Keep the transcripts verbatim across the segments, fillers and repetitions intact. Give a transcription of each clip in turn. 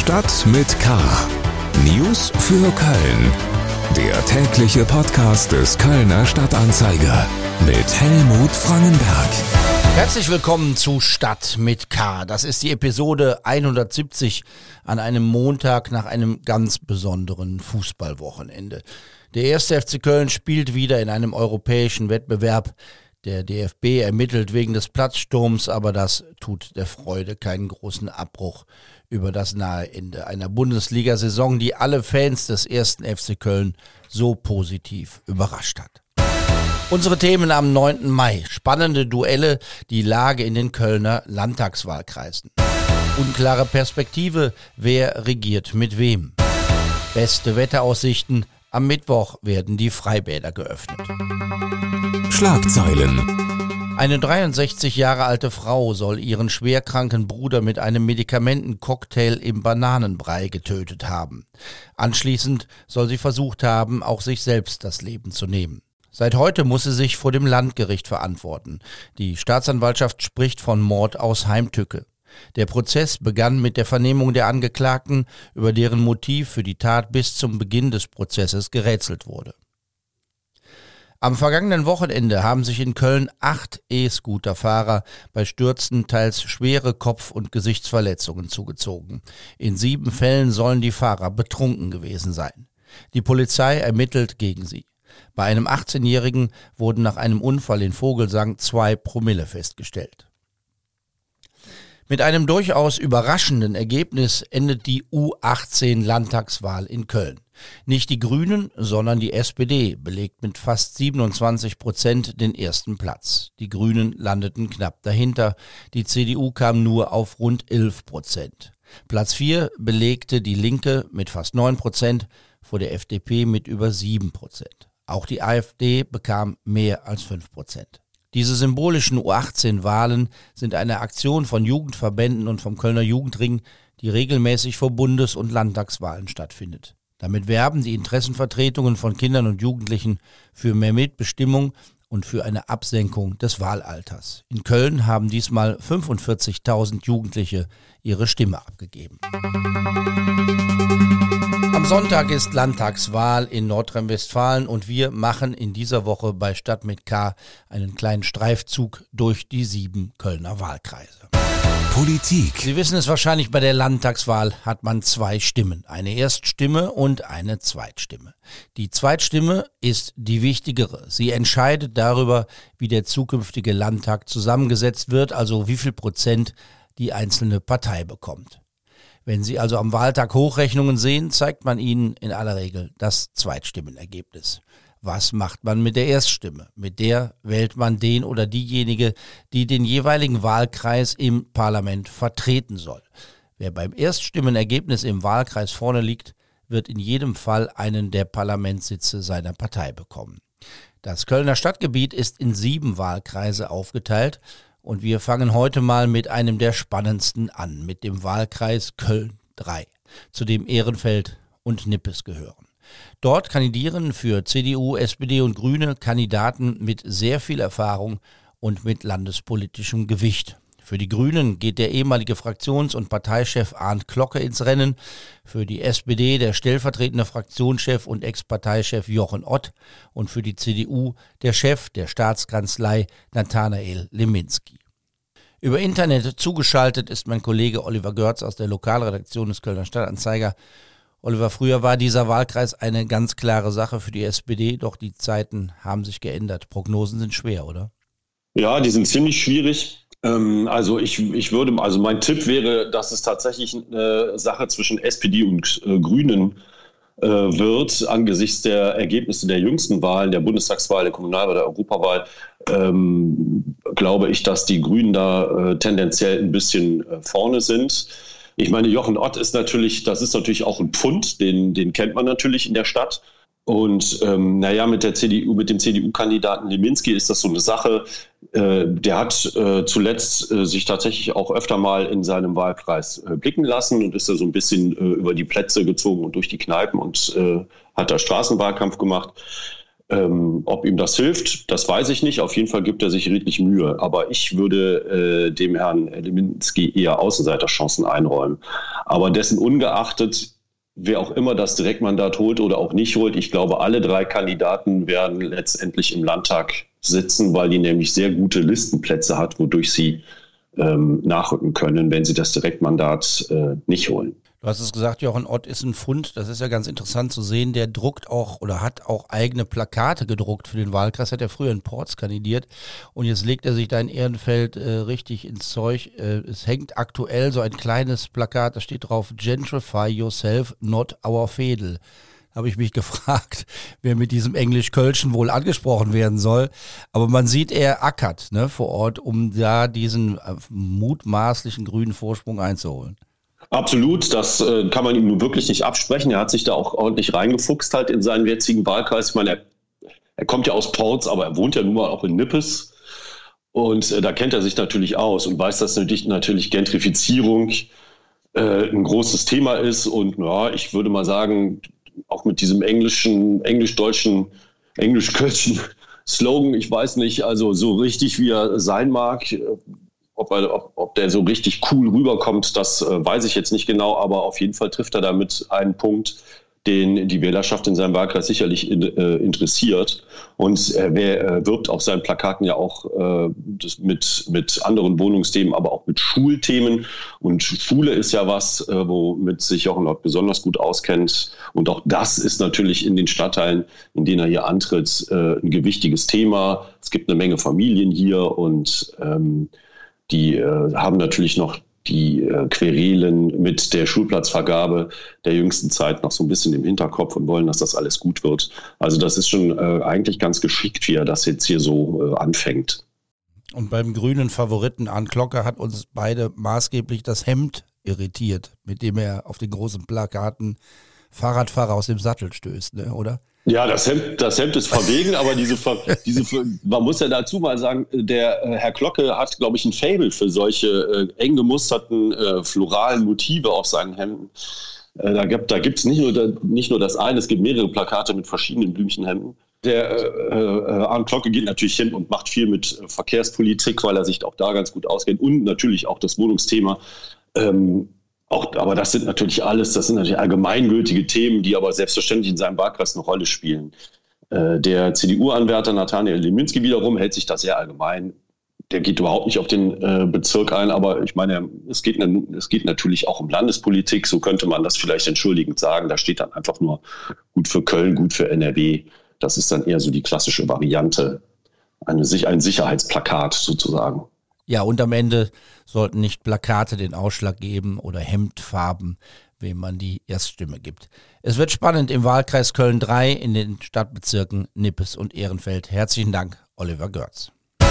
Stadt mit K. News für Köln. Der tägliche Podcast des Kölner Stadtanzeiger mit Helmut Frangenberg. Herzlich willkommen zu Stadt mit K. Das ist die Episode hundertsiebzig an einem Montag nach einem ganz besonderen Fußballwochenende. Der erste F C Köln spielt wieder in einem europäischen Wettbewerb. Der D F B ermittelt wegen des Platzsturms, aber das tut der Freude keinen großen Abbruch über das nahe Ende einer Bundesliga-Saison, die alle Fans des ersten F C Köln so positiv überrascht hat. Unsere Themen am neunten Mai. Spannende Duelle, die Lage in den Kölner Landtagswahlkreisen. Unklare Perspektive, wer regiert mit wem. Beste Wetteraussichten, am Mittwoch werden die Freibäder geöffnet. Schlagzeilen. Eine dreiundsechzig Jahre alte Frau soll ihren schwerkranken Bruder mit einem Medikamentencocktail im Bananenbrei getötet haben. Anschließend soll sie versucht haben, auch sich selbst das Leben zu nehmen. Seit heute muss sie sich vor dem Landgericht verantworten. Die Staatsanwaltschaft spricht von Mord aus Heimtücke. Der Prozess begann mit der Vernehmung der Angeklagten, über deren Motiv für die Tat bis zum Beginn des Prozesses gerätselt wurde. Am vergangenen Wochenende haben sich in Köln acht E-Scooter-Fahrer bei Stürzen teils schwere Kopf- und Gesichtsverletzungen zugezogen. In sieben Fällen sollen die Fahrer betrunken gewesen sein. Die Polizei ermittelt gegen sie. Bei einem achtzehnjährigen wurden nach einem Unfall in Vogelsang zwei Promille festgestellt. Mit einem durchaus überraschenden Ergebnis endet die U achtzehn Landtagswahl in Köln. Nicht die Grünen, sondern die S P D belegt mit fast siebenundzwanzig Prozent den ersten Platz. Die Grünen landeten knapp dahinter. Die C D U kam nur auf rund elf Prozent. Platz vier belegte die Linke mit fast neun Prozent, vor der F D P mit über sieben Prozent. Auch die A f D bekam mehr als fünf Prozent. Diese symbolischen U achtzehn Wahlen sind eine Aktion von Jugendverbänden und vom Kölner Jugendring, die regelmäßig vor Bundes- und Landtagswahlen stattfindet. Damit werben die Interessenvertretungen von Kindern und Jugendlichen für mehr Mitbestimmung und für eine Absenkung des Wahlalters. In Köln haben diesmal fünfundvierzigtausend Jugendliche ihre Stimme abgegeben. Am Sonntag ist Landtagswahl in Nordrhein-Westfalen und wir machen in dieser Woche bei Stadt mit K einen kleinen Streifzug durch die sieben Kölner Wahlkreise. Politik. Sie wissen es wahrscheinlich, bei der Landtagswahl hat man zwei Stimmen, eine Erststimme und eine Zweitstimme. Die Zweitstimme ist die wichtigere. Sie entscheidet darüber, wie der zukünftige Landtag zusammengesetzt wird, also wie viel Prozent die einzelne Partei bekommt. Wenn Sie also am Wahltag Hochrechnungen sehen, zeigt man Ihnen in aller Regel das Zweitstimmenergebnis. Was macht man mit der Erststimme? Mit der wählt man den oder diejenige, die den jeweiligen Wahlkreis im Parlament vertreten soll. Wer beim Erststimmenergebnis im Wahlkreis vorne liegt, wird in jedem Fall einen der Parlamentssitze seiner Partei bekommen. Das Kölner Stadtgebiet ist in sieben Wahlkreise aufgeteilt. Und wir fangen heute mal mit einem der spannendsten an, mit dem Wahlkreis Köln drei, zu dem Ehrenfeld und Nippes gehören. Dort kandidieren für C D U, S P D und Grüne Kandidaten mit sehr viel Erfahrung und mit landespolitischem Gewicht. Für die Grünen geht der ehemalige Fraktions- und Parteichef Arndt Klocke ins Rennen, für die S P D der stellvertretende Fraktionschef und Ex-Parteichef Jochen Ott und für die C D U der Chef der Staatskanzlei Nathanael Leminski. Über Internet zugeschaltet ist mein Kollege Oliver Görz aus der Lokalredaktion des Kölner Stadtanzeiger. Oliver, früher war dieser Wahlkreis eine ganz klare Sache für die S P D, doch die Zeiten haben sich geändert. Prognosen sind schwer, oder? Ja, die sind ziemlich schwierig. Also ich, ich würde, also mein Tipp wäre, dass es tatsächlich eine Sache zwischen S P D und äh, Grünen äh, wird, angesichts der Ergebnisse der jüngsten Wahlen, der Bundestagswahl, der Kommunalwahl, der Europawahl, ähm, glaube ich, dass die Grünen da äh, tendenziell ein bisschen äh, vorne sind. Ich meine, Jochen Ott ist natürlich, das ist natürlich auch ein Pfund, den, den kennt man natürlich in der Stadt. Und ähm, naja, mit der C D U, mit dem C D U-Kandidaten Leminski ist das so eine Sache. Äh, der hat äh, zuletzt äh, sich tatsächlich auch öfter mal in seinem Wahlkreis äh, blicken lassen und ist da so ein bisschen äh, über die Plätze gezogen und durch die Kneipen und äh, hat da Straßenwahlkampf gemacht. Ähm, ob ihm das hilft, das weiß ich nicht. Auf jeden Fall gibt er sich redlich Mühe. Aber ich würde äh, dem Herrn Leminski eher Außenseiterchancen einräumen. Aber dessen ungeachtet, wer auch immer das Direktmandat holt oder auch nicht holt, ich glaube, alle drei Kandidaten werden letztendlich im Landtag sitzen, weil die nämlich sehr gute Listenplätze hat, wodurch sie ähm, nachrücken können, wenn sie das Direktmandat äh, nicht holen. Du hast es gesagt, Jochen Ott ist ein Fund, das ist ja ganz interessant zu sehen, der druckt auch oder hat auch eigene Plakate gedruckt für den Wahlkreis, hat er früher in Porz kandidiert und jetzt legt er sich da in Ehrenfeld äh, richtig ins Zeug. Äh, es hängt aktuell so ein kleines Plakat, da steht drauf, Gentrify yourself, not our Fädel. Habe ich mich gefragt, wer mit diesem Englisch-Kölschen wohl angesprochen werden soll. Aber man sieht, er ackert ne, vor Ort, um da diesen äh, mutmaßlichen grünen Vorsprung einzuholen. Absolut, das äh, kann man ihm nun wirklich nicht absprechen. Er hat sich da auch ordentlich reingefuchst halt in seinen jetzigen Wahlkreis. Ich meine, er, er kommt ja aus Porz, aber er wohnt ja nun mal auch in Nippes. Und äh, da kennt er sich natürlich aus und weiß, dass natürlich, natürlich Gentrifizierung äh, ein großes Thema ist. Und ja, ich würde mal sagen, auch mit diesem englischen, englisch-deutschen, englisch-kölschen Slogan, ich weiß nicht, also so richtig wie er sein mag, Ob, er, ob, ob der so richtig cool rüberkommt, das äh, weiß ich jetzt nicht genau, aber auf jeden Fall trifft er damit einen Punkt, den die Wählerschaft in seinem Wahlkreis sicherlich in, äh, interessiert. Und er äh, wirbt auf seinen Plakaten ja auch äh, das mit, mit anderen Wohnungsthemen, aber auch mit Schulthemen. Und Schule ist ja was, äh, womit sich Jochen Ott besonders gut auskennt. Und auch das ist natürlich in den Stadtteilen, in denen er hier antritt, äh, ein gewichtiges Thema. Es gibt eine Menge Familien hier und ähm, die äh, haben natürlich noch die äh, Querelen mit der Schulplatzvergabe der jüngsten Zeit noch so ein bisschen im Hinterkopf und wollen, dass das alles gut wird. Also das ist schon äh, eigentlich ganz geschickt, wie er das jetzt hier so äh, anfängt. Und beim grünen Favoriten Arndt Glocke hat uns beide maßgeblich das Hemd irritiert, mit dem er auf den großen Plakaten Fahrradfahrer aus dem Sattel stößt, ne, oder? Ja, das Hemd, das Hemd ist verwegen, aber diese, diese, man muss ja dazu mal sagen, der äh, Herr Glocke hat, glaube ich, ein Faible für solche äh, eng gemusterten äh, floralen Motive auf seinen Hemden. Äh, da gibt da gibt's nicht nur da, nicht nur das eine, es gibt mehrere Plakate mit verschiedenen Blümchenhemden. Der äh, äh, Arndt Glocke geht natürlich hin und macht viel mit äh, Verkehrspolitik, weil er sich auch da ganz gut auskennt und natürlich auch das Wohnungsthema. Ähm, Auch, aber das sind natürlich alles, das sind natürlich allgemeingültige Themen, die aber selbstverständlich in seinem Wahlkreis eine Rolle spielen. Äh, der C D U-Anwärter Nathanael Leminski wiederum hält sich das sehr allgemein. Der geht überhaupt nicht auf den äh, Bezirk ein, aber ich meine, es geht, es geht natürlich auch um Landespolitik, so könnte man das vielleicht entschuldigend sagen. Da steht dann einfach nur gut für Köln, gut für N R W. Das ist dann eher so die klassische Variante, eine, ein Sicherheitsplakat sozusagen. Ja, und am Ende sollten nicht Plakate den Ausschlag geben oder Hemdfarben, wem man die Erststimme gibt. Es wird spannend im Wahlkreis Köln drei in den Stadtbezirken Nippes und Ehrenfeld. Herzlichen Dank, Oliver Görz.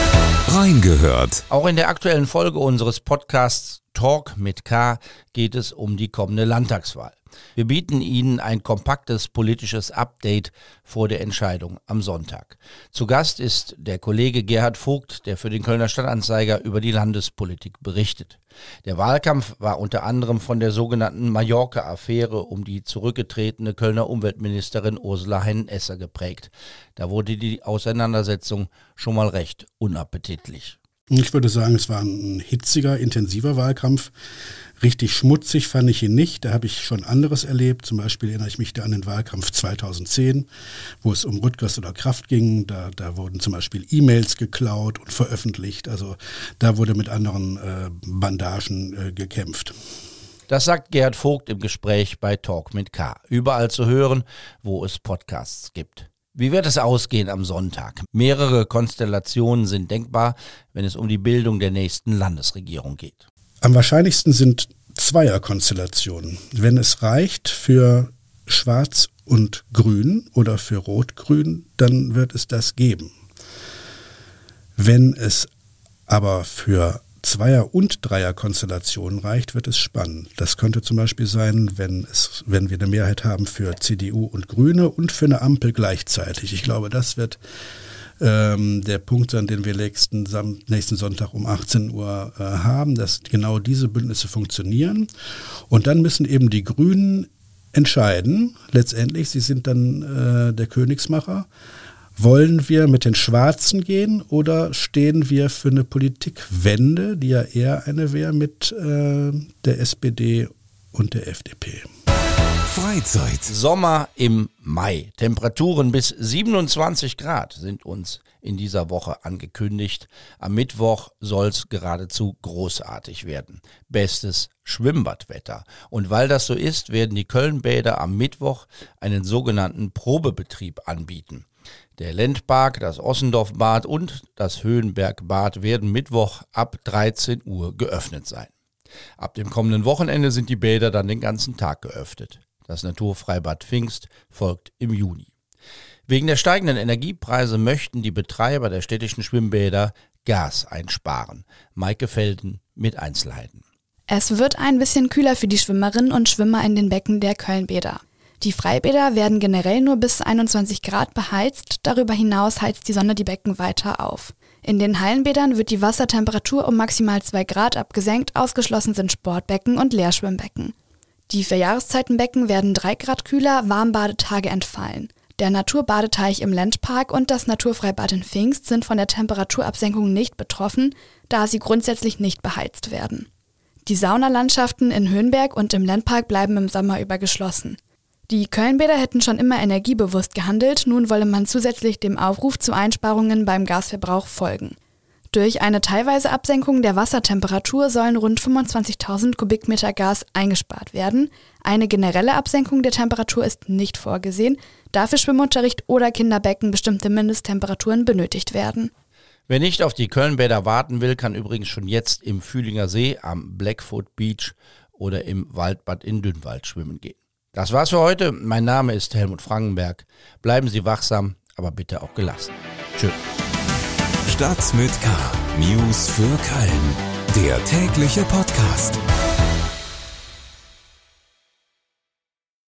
Reingehört. Auch in der aktuellen Folge unseres Podcasts Talk mit K geht es um die kommende Landtagswahl. Wir bieten Ihnen ein kompaktes politisches Update vor der Entscheidung am Sonntag. Zu Gast ist der Kollege Gerhard Vogt, der für den Kölner Stadtanzeiger über die Landespolitik berichtet. Der Wahlkampf war unter anderem von der sogenannten Mallorca-Affäre um die zurückgetretene Kölner Umweltministerin Ursula Hennesser geprägt. Da wurde die Auseinandersetzung schon mal recht unappetitlich. Ich würde sagen, es war ein hitziger, intensiver Wahlkampf. Richtig schmutzig fand ich ihn nicht. Da habe ich schon anderes erlebt. Zum Beispiel erinnere ich mich da an den Wahlkampf zweitausendzehn, wo es um Rüttgers oder Kraft ging. Da, da wurden zum Beispiel E-Mails geklaut und veröffentlicht. Also da wurde mit anderen äh, Bandagen äh, gekämpft. Das sagt Gerhard Vogt im Gespräch bei Talk mit K. Überall zu hören, wo es Podcasts gibt. Wie wird es ausgehen am Sonntag? Mehrere Konstellationen sind denkbar, wenn es um die Bildung der nächsten Landesregierung geht. Am wahrscheinlichsten sind Zweierkonstellationen. Wenn es reicht für Schwarz und Grün oder für Rot-Grün, dann wird es das geben. Wenn es aber für Zweier- und Dreierkonstellationen reicht, wird es spannend. Das könnte zum Beispiel sein, wenn es, wenn wir eine Mehrheit haben für C D U und Grüne und für eine Ampel gleichzeitig. Ich glaube, das wird ähm, der Punkt sein, den wir nächsten, nächsten Sonntag um achtzehn Uhr äh, haben, dass genau diese Bündnisse funktionieren. Und dann müssen eben die Grünen entscheiden. Letztendlich, sie sind dann äh, der Königsmacher. Wollen wir mit den Schwarzen gehen oder stehen wir für eine Politikwende, die ja eher eine wäre mit äh, der S P D und der F D P? Freizeit. Sommer im Mai. Temperaturen bis siebenundzwanzig Grad sind uns in dieser Woche angekündigt. Am Mittwoch soll es geradezu großartig werden. Bestes Schwimmbadwetter. Und weil das so ist, werden die Kölnbäder am Mittwoch einen sogenannten Probebetrieb anbieten. Der Lendpark, das Ossendorfbad und das Höhenbergbad werden Mittwoch ab dreizehn Uhr geöffnet sein. Ab dem kommenden Wochenende sind die Bäder dann den ganzen Tag geöffnet. Das Naturfreibad Pfingst folgt im Juni. Wegen der steigenden Energiepreise möchten die Betreiber der städtischen Schwimmbäder Gas einsparen. Maike Felden mit Einzelheiten. Es wird ein bisschen kühler für die Schwimmerinnen und Schwimmer in den Becken der Kölnbäder. Die Freibäder werden generell nur bis einundzwanzig Grad beheizt, darüber hinaus heizt die Sonne die Becken weiter auf. In den Hallenbädern wird die Wassertemperatur um maximal zwei Grad abgesenkt, ausgeschlossen sind Sportbecken und Leerschwimmbecken. Die für Jahreszeitenbecken werden drei Grad kühler, Warmbadetage entfallen. Der Naturbadeteich im Lendpark und das Naturfreibad in Pfingst sind von der Temperaturabsenkung nicht betroffen, da sie grundsätzlich nicht beheizt werden. Die Saunalandschaften in Höhenberg und im Lendpark bleiben im Sommer über geschlossen. Die Kölnbäder hätten schon immer energiebewusst gehandelt, nun wolle man zusätzlich dem Aufruf zu Einsparungen beim Gasverbrauch folgen. Durch eine teilweise Absenkung der Wassertemperatur sollen rund fünfundzwanzigtausend Kubikmeter Gas eingespart werden. Eine generelle Absenkung der Temperatur ist nicht vorgesehen, da für Schwimmunterricht oder Kinderbecken bestimmte Mindesttemperaturen benötigt werden. Wer nicht auf die Kölnbäder warten will, kann übrigens schon jetzt im Fühlinger See, am Blackfoot Beach oder im Waldbad in Dünnwald schwimmen gehen. Das war's für heute. Mein Name ist Helmut Frankenberg. Bleiben Sie wachsam, aber bitte auch gelassen. Tschüss. Stadt mit K. News für Köln. Der tägliche Podcast.